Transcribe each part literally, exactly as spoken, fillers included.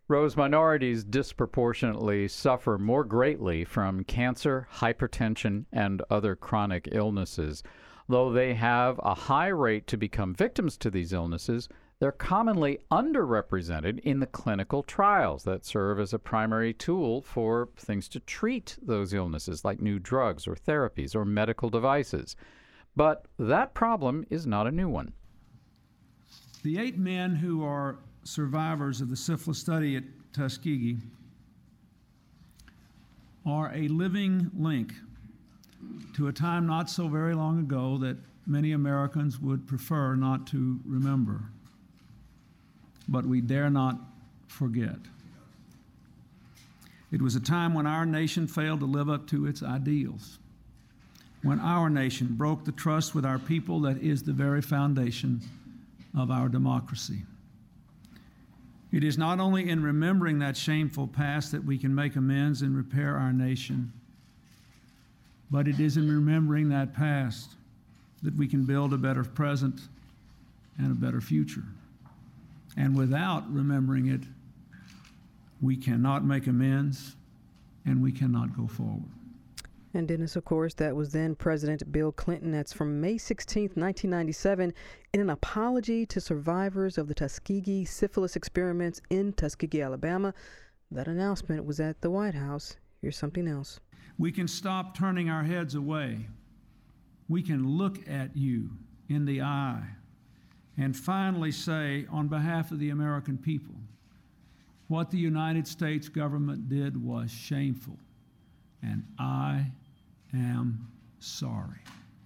Rose, minorities disproportionately suffer more greatly from cancer, hypertension, and other chronic illnesses. Though they have a high rate to become victims to these illnesses, they're commonly underrepresented in the clinical trials that serve as a primary tool for things to treat those illnesses, like new drugs or therapies or medical devices. But that problem is not a new one. The eight men who are survivors of the syphilis study at Tuskegee are a living link to a time not so very long ago that many Americans would prefer not to remember, but we dare not forget. It was a time when our nation failed to live up to its ideals, when our nation broke the trust with our people that is the very foundation of our democracy. It is not only in remembering that shameful past that we can make amends and repair our nation, but it is in remembering that past that we can build a better present and a better future. And without remembering it, we cannot make amends and we cannot go forward. And Dennis, of course, that was then President Bill Clinton. That's from May sixteenth, nineteen ninety-seven, in an apology to survivors of the Tuskegee syphilis experiments in Tuskegee, Alabama. That announcement was at the White House. Here's something else. We can stop turning our heads away. We can look at you in the eye and finally say, on behalf of the American people, what the United States government did was shameful, and I am sorry.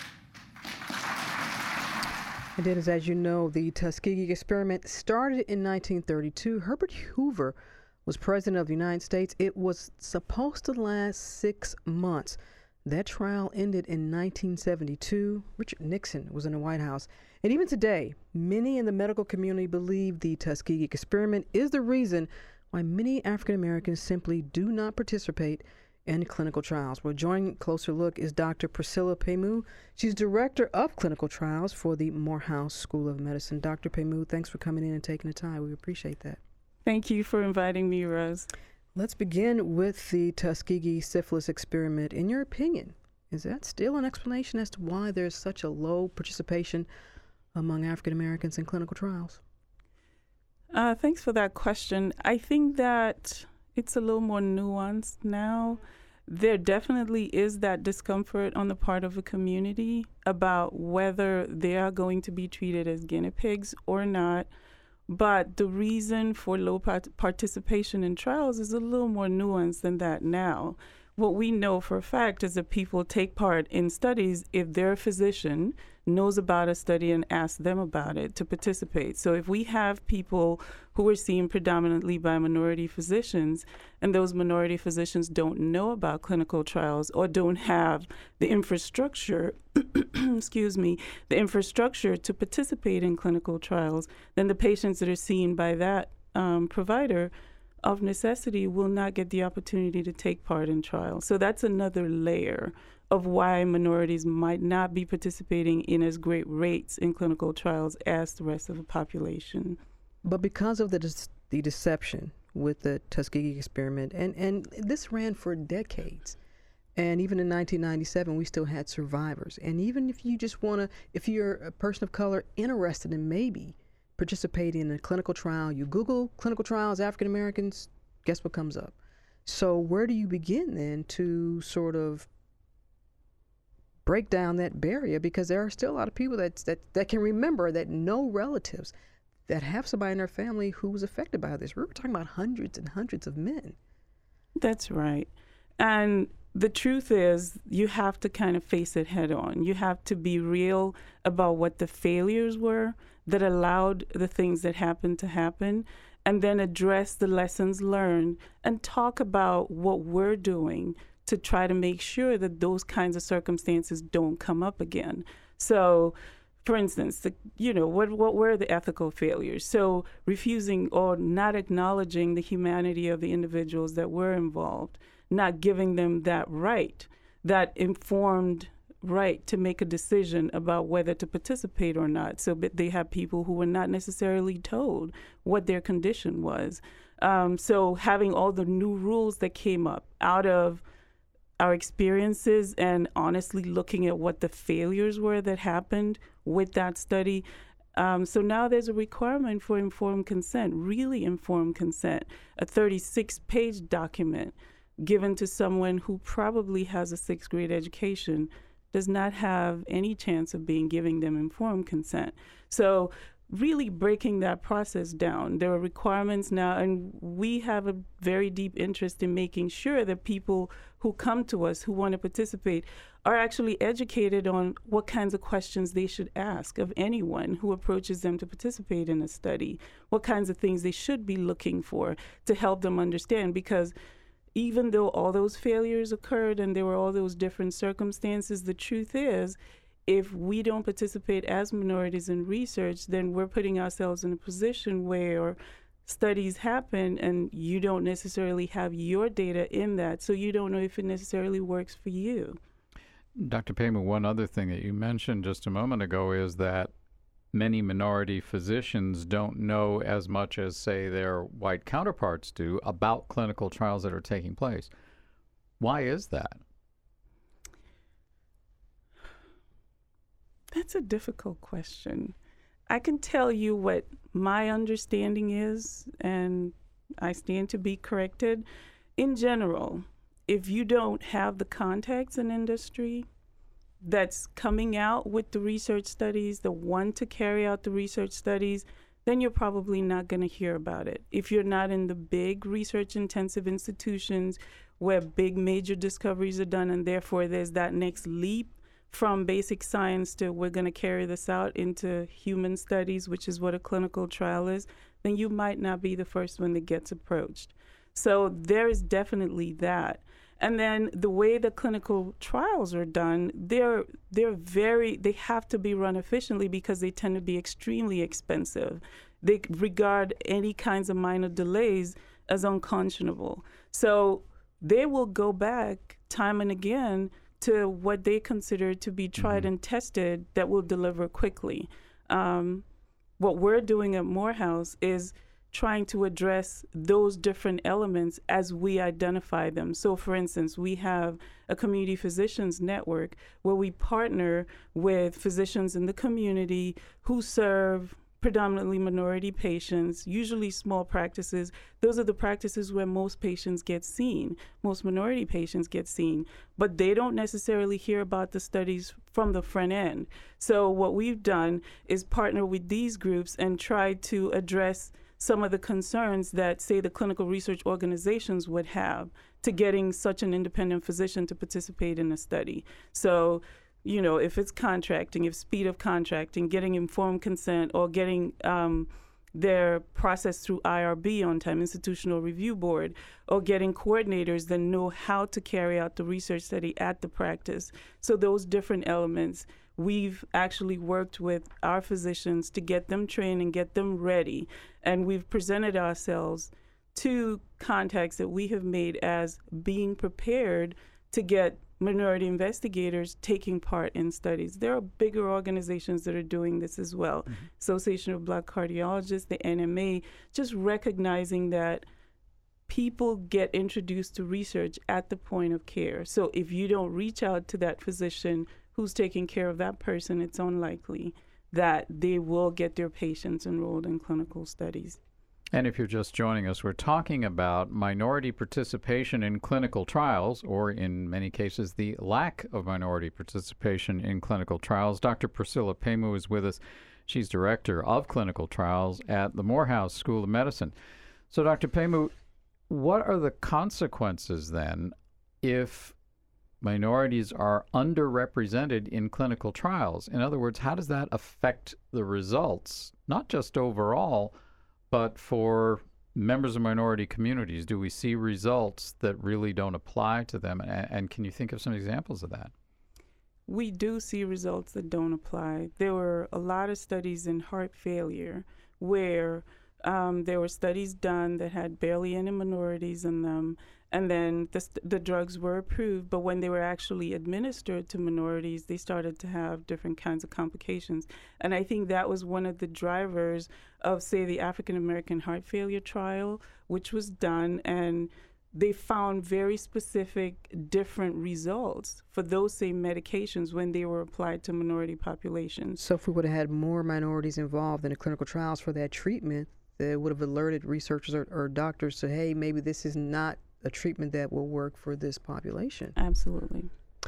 And Dennis, as you know, the Tuskegee experiment started in nineteen thirty-two. Herbert Hoover was president of the United States. It was supposed to last six months. That trial ended in nineteen seventy-two. Richard Nixon was in the White House. And even today, many in the medical community believe the Tuskegee experiment is the reason why many African Americans simply do not participate in clinical trials. Well, joining Closer Look is Doctor Priscilla Pemu. She's Director of Clinical Trials for the Morehouse School of Medicine. Doctor Pemu, thanks for coming in and taking the time. We appreciate that. Thank you for inviting me, Rose. Let's begin with the Tuskegee syphilis experiment. In your opinion, is that still an explanation as to why there's such a low participation among African Americans in clinical trials? Uh, thanks for that question. I think that it's a little more nuanced now. There definitely is that discomfort on the part of a community about whether they are going to be treated as guinea pigs or not. But the reason for low part- participation in trials is a little more nuanced than that now. What we know for a fact is that people take part in studies if their physician knows about a study and asks them about it to participate. So if we have people who are seen predominantly by minority physicians, and those minority physicians don't know about clinical trials or don't have the infrastructure, excuse me, the infrastructure to participate in clinical trials, then the patients that are seen by that um, provider of necessity will not get the opportunity to take part in trials. So that's another layer of why minorities might not be participating in as great rates in clinical trials as the rest of the population. But because of the de- the deception with the Tuskegee experiment, and, and this ran for decades, and even in nineteen ninety-seven, we still had survivors. And even if you just want to, if you're a person of color interested in maybe participating in a clinical trial, you Google clinical trials, African Americans, guess what comes up? So where do you begin then to sort of break down that barrier? Because there are still a lot of people that that, that can remember that no relatives that have somebody in their family who was affected by this. We were talking about hundreds and hundreds of men. That's right. And the truth is, you have to kind of face it head on. You have to be real about what the failures were that allowed the things that happened to happen, and then address the lessons learned and talk about what we're doing to try to make sure that those kinds of circumstances don't come up again. So, for instance, the, you know, what what were the ethical failures? So refusing or not acknowledging the humanity of the individuals that were involved, not giving them that right, that informed right to make a decision about whether to participate or not. So but they have people who were not necessarily told what their condition was. Um, so having all the new rules that came up out of our experiences and honestly looking at what the failures were that happened with that study. Um, so now there's a requirement for informed consent, really informed consent, a thirty-six page document given to someone who probably has a sixth grade education, does not have any chance of being giving them informed consent. So really breaking that process down. There are requirements now, and we have a very deep interest in making sure that people who come to us, who want to participate, are actually educated on what kinds of questions they should ask of anyone who approaches them to participate in a study, what kinds of things they should be looking for to help them understand. Because even though all those failures occurred and there were all those different circumstances, the truth is, if we don't participate as minorities in research, then we're putting ourselves in a position where studies happen and you don't necessarily have your data in that, so you don't know if it necessarily works for you. Doctor Pema, one other thing that you mentioned just a moment ago is that many minority physicians don't know as much as, say, their white counterparts do about clinical trials that are taking place. Why is that? That's a difficult question. I can tell you what my understanding is, and I stand to be corrected. In general, if you don't have the contacts in industry that's coming out with the research studies, the one to carry out the research studies, then you're probably not going to hear about it. If you're not in the big research-intensive institutions where big major discoveries are done, and therefore there's that next leap from basic science to we're going to carry this out into human studies, which is what a clinical trial is, then you might not be the first one that gets approached. So there is definitely that. And then the way the clinical trials are done, they're they're very, they have to be run efficiently because they tend to be extremely expensive. They regard any kinds of minor delays as unconscionable. So they will go back time and again to what they consider to be tried mm-hmm. and tested that will deliver quickly. Um, what we're doing at Morehouse is trying to address those different elements as we identify them. So for instance, we have a community physicians network where we partner with physicians in the community who serve predominantly minority patients, usually small practices. Those are the practices where most patients get seen, most minority patients get seen, but they don't necessarily hear about the studies from the front end. So what we've done is partner with these groups and try to address some of the concerns that, say, the clinical research organizations would have to getting such an independent physician to participate in a study. So you know, if it's contracting, if speed of contracting, getting informed consent, or getting um, their process through I R B on time, Institutional Review Board, or getting coordinators that know how to carry out the research study at the practice. So those different elements, we've actually worked with our physicians to get them trained and get them ready. And we've presented ourselves to contacts that we have made as being prepared to get minority investigators taking part in studies. There are bigger organizations that are doing this as well. Mm-hmm. Association of Black Cardiologists, the N M A, just recognizing that people get introduced to research at the point of care. So if you don't reach out to that physician who's taking care of that person, it's unlikely that they will get their patients enrolled in clinical studies. And if you're just joining us, we're talking about minority participation in clinical trials, or in many cases, the lack of minority participation in clinical trials. Doctor Priscilla Pema is with us. She's director of clinical trials at the Morehouse School of Medicine. So, Doctor Pema, what are the consequences then if minorities are underrepresented in clinical trials? In other words, how does that affect the results, not just overall, but for members of minority communities? Do we see results that really don't apply to them? And, and can you think of some examples of that? We do see results that don't apply. There were a lot of studies in heart failure where um, there were studies done that had barely any minorities in them, and then the, the drugs were approved, but when they were actually administered to minorities, they started to have different kinds of complications. And I think that was one of the drivers of, say, the African American heart failure trial, which was done, and they found very specific different results for those same medications when they were applied to minority populations. So if we would have had more minorities involved in the clinical trials for that treatment, that would have alerted researchers or, or doctors to, hey, maybe this is not a treatment that will work for this population. Absolutely.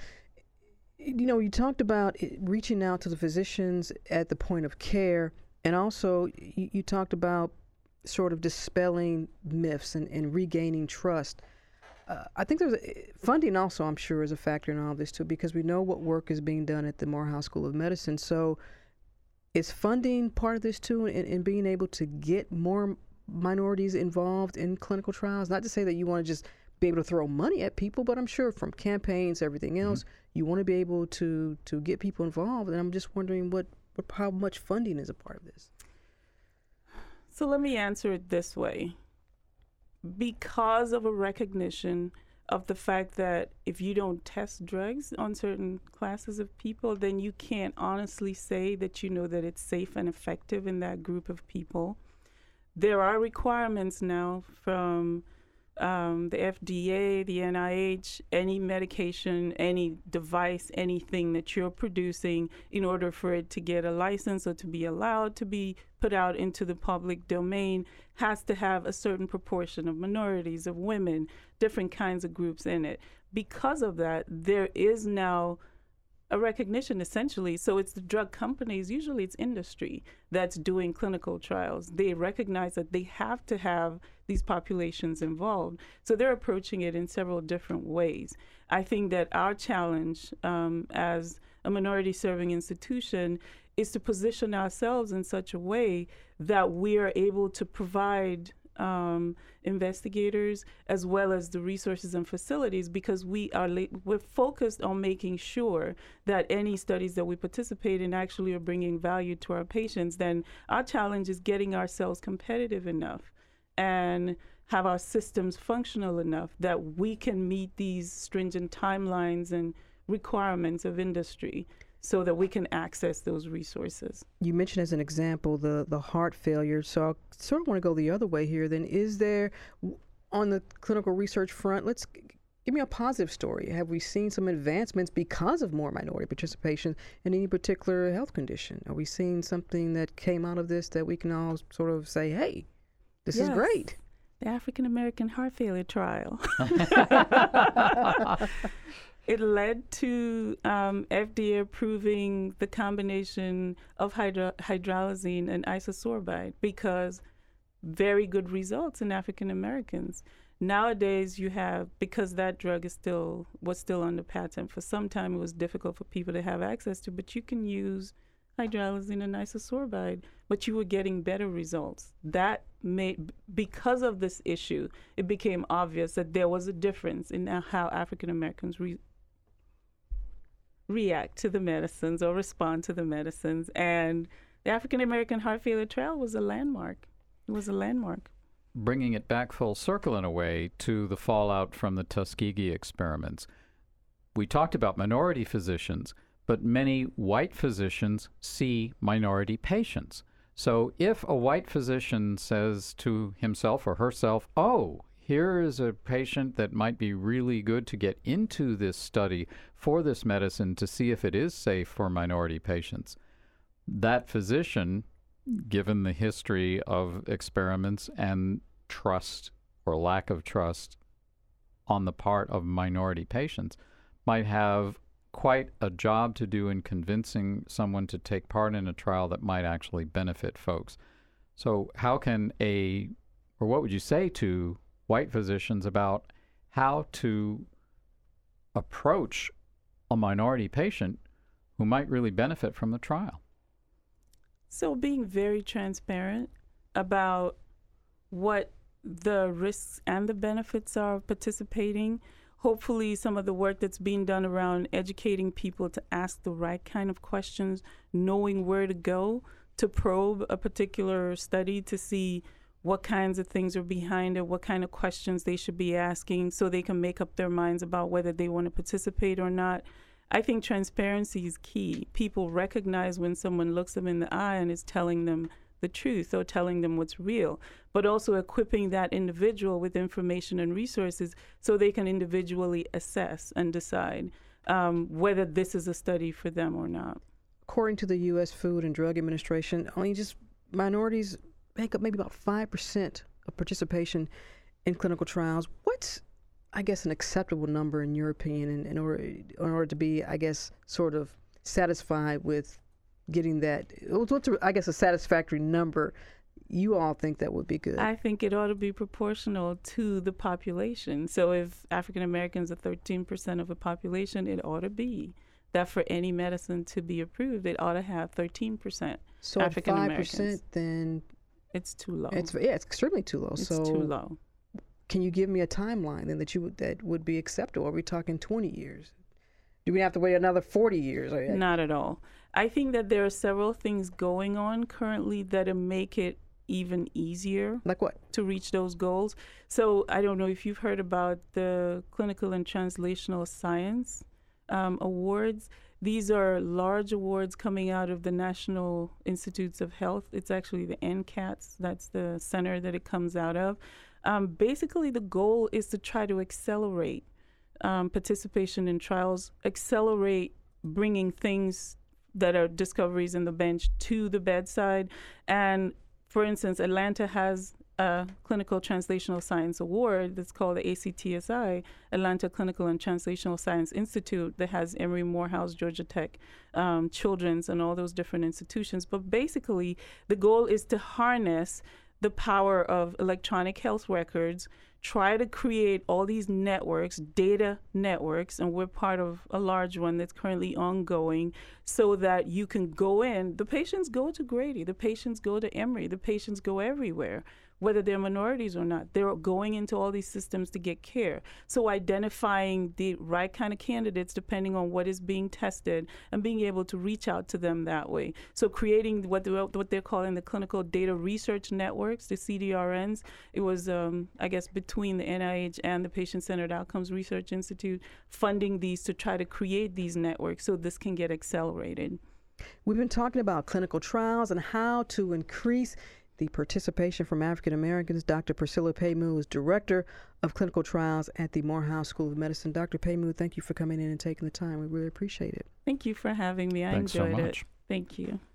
You know, you talked about it, reaching out to the physicians at the point of care, and also you, you talked about sort of dispelling myths and, and regaining trust. Uh, I think there's a, funding also, I'm sure, is a factor in all of this too, because we know what work is being done at the Morehouse School of Medicine. So is funding part of this too, in, in being able to get more minorities involved in clinical trials? Not to say that you want to just be able to throw money at people, but I'm sure from campaigns, everything else, mm-hmm. you want to be able to to get people involved. And I'm just wondering what, what how much funding is a part of this. So let me answer it this way. Because of a recognition of the fact that if you don't test drugs on certain classes of people, then you can't honestly say that you know that it's safe and effective in that group of people. There are requirements now from um, the F D A, the N I H, any medication, any device, anything that you're producing, in order for it to get a license or to be allowed to be put out into the public domain, has to have a certain proportion of minorities, of women, different kinds of groups in it. Because of that, there is now a recognition, essentially. So it's the drug companies, usually it's industry, that's doing clinical trials. They recognize that they have to have these populations involved. So they're approaching it in several different ways. I think that our challenge um, as a minority-serving institution is to position ourselves in such a way that we are able to provide um, investigators as well as the resources and facilities, because we are la- we're focused on making sure that any studies that we participate in actually are bringing value to our patients. Then our challenge is getting ourselves competitive enough and have our systems functional enough that we can meet these stringent timelines and requirements of industry, so that we can access those resources. You mentioned as an example the, the heart failure, so I sort of want to go the other way here. Then is there, on the clinical research front, let's give me a positive story. Have we seen some advancements because of more minority participation in any particular health condition? Are we seeing something that came out of this that we can all sort of say, hey, this yes. is great? The African American heart failure trial. It led to um, F D A approving the combination of hydro- hydralazine and isosorbide, because very good results in African Americans. Nowadays, you have, because that drug is still was still under patent for some time, it was difficult for people to have access to, but you can use hydralazine and isosorbide, but you were getting better results. That made, because of this issue, it became obvious that there was a difference in how African Americans re- react to the medicines or respond to the medicines. And the African American heart failure trial was a landmark. It was a landmark. Bringing it back full circle in a way to the fallout from the Tuskegee experiments. We talked about minority physicians, but many white physicians see minority patients. So if a white physician says to himself or herself, oh, here is a patient that might be really good to get into this study for this medicine to see if it is safe for minority patients, that physician, given the history of experiments and trust or lack of trust on the part of minority patients, might have quite a job to do in convincing someone to take part in a trial that might actually benefit folks. So how can a, or what would you say to white physicians about how to approach a minority patient who might really benefit from the trial? So being very transparent about what the risks and the benefits are of participating. Hopefully some of the work that's being done around educating people to ask the right kind of questions, knowing where to go to probe a particular study to see what kinds of things are behind it, what kind of questions they should be asking so they can make up their minds about whether they want to participate or not. I think transparency is key. People recognize when someone looks them in the eye and is telling them the truth or telling them what's real, but also equipping that individual with information and resources so they can individually assess and decide um, whether this is a study for them or not. According to the U S Food and Drug Administration, only just minorities make up maybe about five percent of participation in clinical trials. What's, I guess, an acceptable number in your opinion in, in order in order to be, I guess, sort of satisfied with getting that? What's, a, I guess, a satisfactory number you all think that would be good? I think it ought to be proportional to the population. So if African Americans are thirteen percent of the population, it ought to be that for any medicine to be approved, it ought to have thirteen percent so African five Americans. percent, then it's too low. It's yeah, it's extremely too low. It's so too low. Can you give me a timeline then that you would, that would be acceptable? Are we talking twenty years? Do we have to wait another forty years? Not at all. I think that there are several things going on currently that make it even easier. Like what? To reach those goals. So I don't know if you've heard about the Clinical and Translational Science um, Awards. These are large awards coming out of the National Institutes of Health. It's actually the N C A T S. That's the center that it comes out of. Um, basically, the goal is to try to accelerate um, participation in trials, accelerate bringing things that are discoveries in the bench to the bedside. And for instance, Atlanta has a Clinical Translational Science Award that's called the A C T S I, Atlanta Clinical and Translational Science Institute, that has Emory Morehouse, Georgia Tech, um, Children's, and all those different institutions. But basically, the goal is to harness the power of electronic health records, try to create all these networks, data networks, and we're part of a large one that's currently ongoing, so that you can go in. The patients go to Grady, the patients go to Emory, the patients go everywhere, whether they're minorities or not. They're going into all these systems to get care. So identifying the right kind of candidates depending on what is being tested and being able to reach out to them that way. So creating what they're, what they're calling the Clinical Data Research Networks, the C D R Ns. It was, um, I guess, between the N I H and the Patient-Centered Outcomes Research Institute funding these to try to create these networks so this can get accelerated. We've been talking about clinical trials and how to increase the participation from African Americans. Doctor Priscilla Paymu is Director of Clinical Trials at the Morehouse School of Medicine. Doctor Paymu, thank you for coming in and taking the time. We really appreciate it. Thank you for having me. I Thanks enjoyed so much. it. Thank you.